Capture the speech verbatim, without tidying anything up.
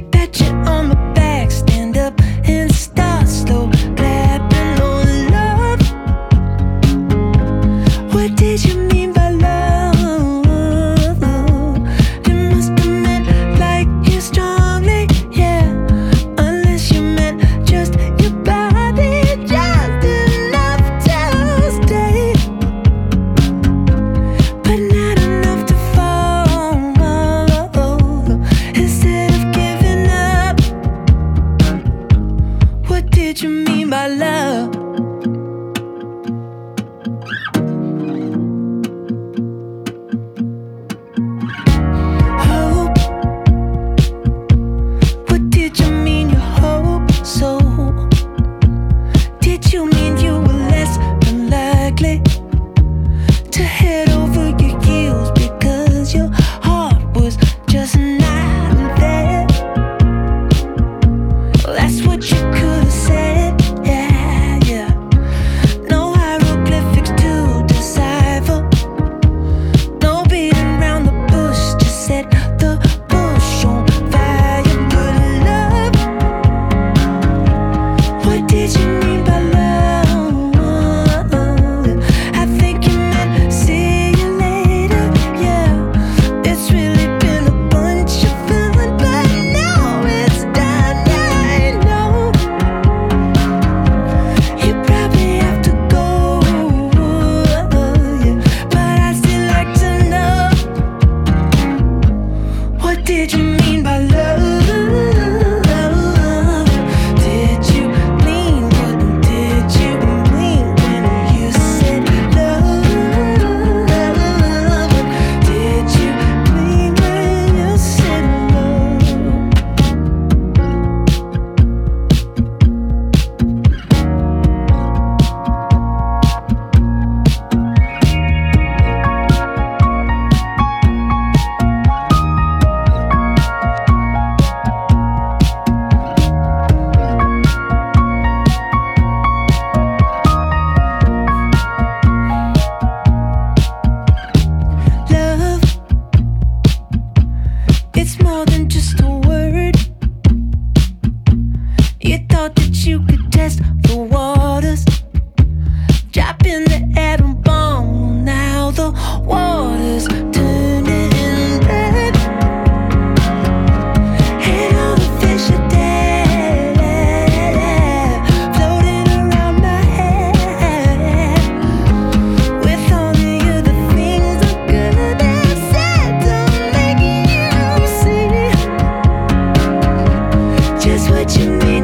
Pat you on the back, stand up and start slow clapping on love. What did you mean by love? You must have meant like you strongly, yeah. Unless you meant just your body, just enough to stay, but not enough to fall. Instead of giving up, what did you mean by love? Hope. What did you mean you hope so? Did you mean you were less than likely to head over your heels because your heart was just not there? Well, that's what you could have said, yeah, yeah. No hieroglyphics to decipher, no beating around the bush, just set the bush on fire. But love, what did you mean by love? I think you meant see you later, yeah. It's really been a bunch of fun, but now it's done. I know you probably have to go, yeah, but I still like to know, what did you mean by love? Did you mean, what did you mean when you said love? What did you mean when you said love? Love, it's more than just a word. You thought that you could test the waters, dropping the atom bomb. Now the water's turning red, and all the fish are dead, floating around my head, with only you the things I could have said to make you see just what you mean.